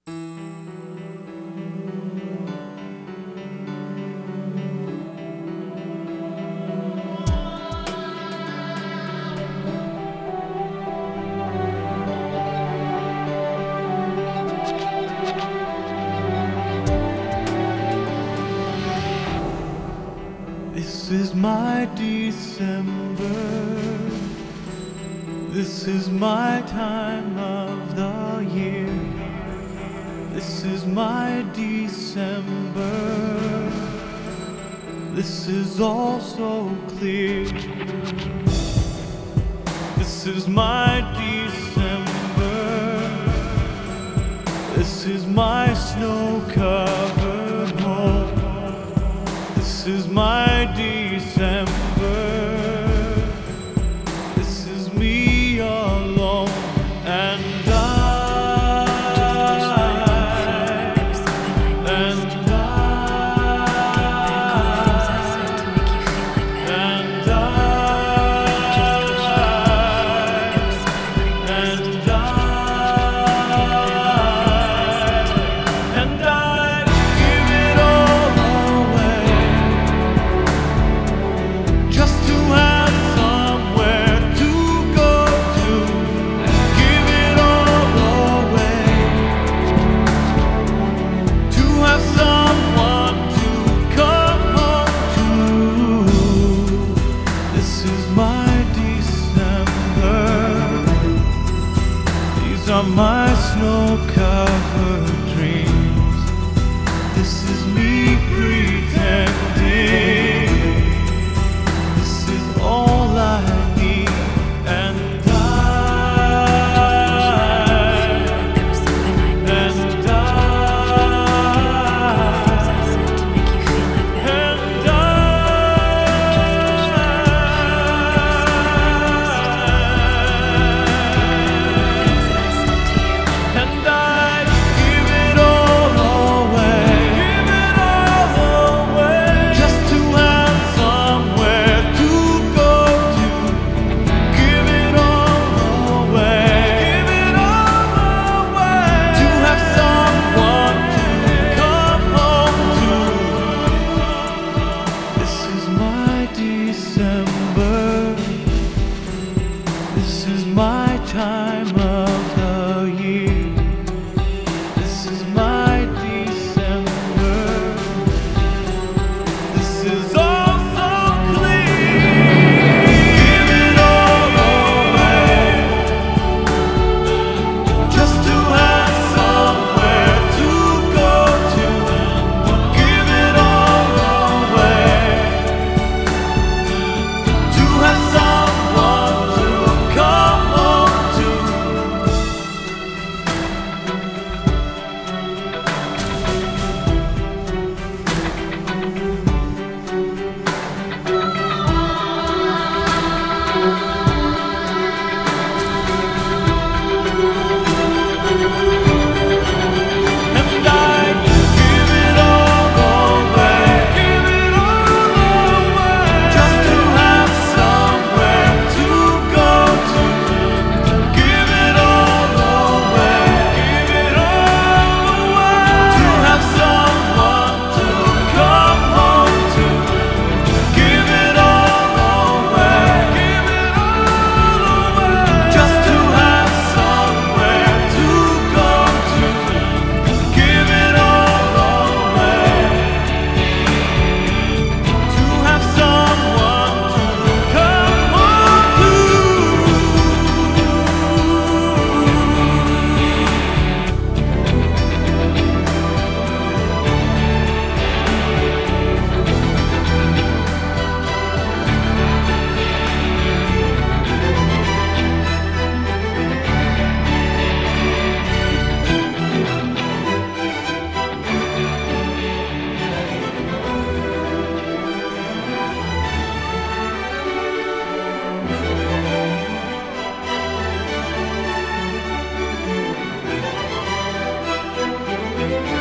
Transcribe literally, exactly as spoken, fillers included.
This is my December. This is my time of the year. This is my December. This is all so clear. This is my December. This is my snow-covered home. This is my December. This is me alone, and I, and I, and I, and I, and I give it all away. Just to have somewhere to go to, give it all away. To have someone to come home to. This is my December. These are my snow-covered dreams. This is me pretending. This is all I need, and I, and I, and I, and I give it all away, give it all away, just to have somewhere to go to, give it all away, give it all away, to have someone to come home to. This is my December. This is my time of the year. This is my December. This is all so clear. Give it all away, just to have somewhere to go to. Give it all away, to have someone to come home to. And I give it all away, give it all away, just to have somewhere to go to. Give it all away, give it all away, to have someone to come home to. Give it all away, give it all away, just to have somewhere to go to. Give it all away, to have someone to come home to. Thank you.